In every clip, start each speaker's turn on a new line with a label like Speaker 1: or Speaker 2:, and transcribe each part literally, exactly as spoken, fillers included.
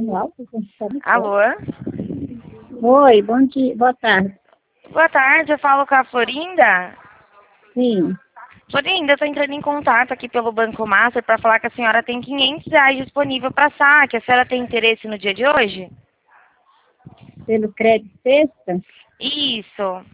Speaker 1: Alô?
Speaker 2: Oi, bom dia, boa tarde.
Speaker 1: Boa tarde, eu falo com a Florinda.
Speaker 2: Sim,
Speaker 1: Florinda, eu tô entrando em contato aqui pelo Banco Master para falar que a senhora tem quinhentos reais disponível para saque. A senhora tem interesse no dia de hoje?
Speaker 2: pelo crédito sexta.
Speaker 1: Isso.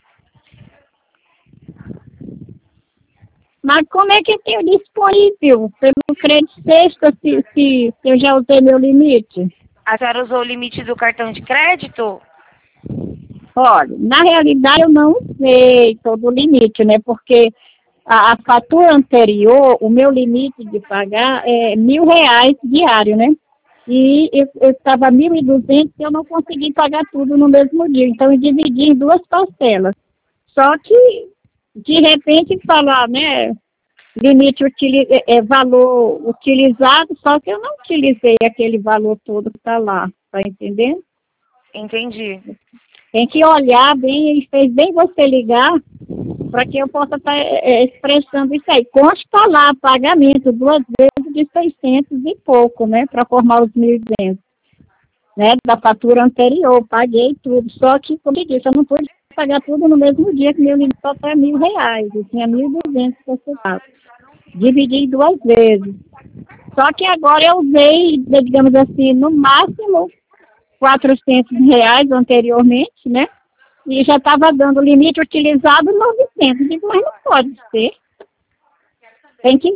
Speaker 2: Mas como é que eu tenho disponível pelo crédito sexta se, se, se eu já usei meu limite?
Speaker 1: A senhora usou o limite do cartão de crédito?
Speaker 2: Olha, na realidade eu não usei todo o limite, né? Porque a, a fatura anterior, o meu limite de pagar é mil reais diário, né? E eu eu estava mil e duzentos e eu não consegui pagar tudo no mesmo dia. Então eu dividi em duas parcelas. Só que, de repente, falar, né? Limite utili é, é, valor utilizado, só que eu não utilizei aquele valor todo que está lá, tá entendendo?
Speaker 1: Entendi.
Speaker 2: Tem que olhar bem, e fez bem você ligar para que eu possa estar é, expressando isso aí. Consta lá pagamento duas vezes de seiscentos e pouco, né, para formar os mil e duzentos, né, da fatura anterior, paguei tudo, só que, como eu disse, eu não pude pagar tudo no mesmo dia, que meu limite só é mil reais, eu tinha mil e duzentos para ser dividi em duas vezes. Só que agora eu usei, digamos assim, no máximo quatrocentos reais anteriormente, né? E já estava dando limite utilizado novecentos. Digo, mas não pode ser. Tem que